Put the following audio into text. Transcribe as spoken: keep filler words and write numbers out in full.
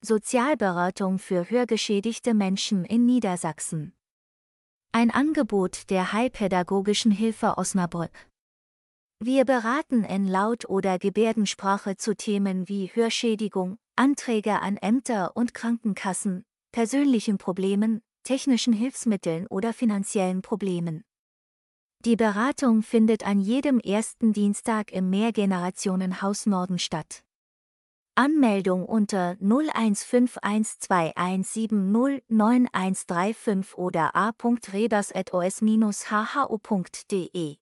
Sozialberatung für hörgeschädigte Menschen in Niedersachsen. Ein Angebot der Heilpädagogischen Hilfe Osnabrück. Wir beraten in Laut- oder Gebärdensprache zu Themen wie Hörschädigung, Anträge an Ämter und Krankenkassen, persönlichen Problemen, technischen Hilfsmitteln oder finanziellen Problemen. Die Beratung findet an jedem ersten Dienstag im Mehrgenerationenhaus Norden statt. Anmeldung unter null eins fünf eins zwei eins sieben null neun eins drei fünf oder a punkt rebers at o s bindestrich h h o punkt d e.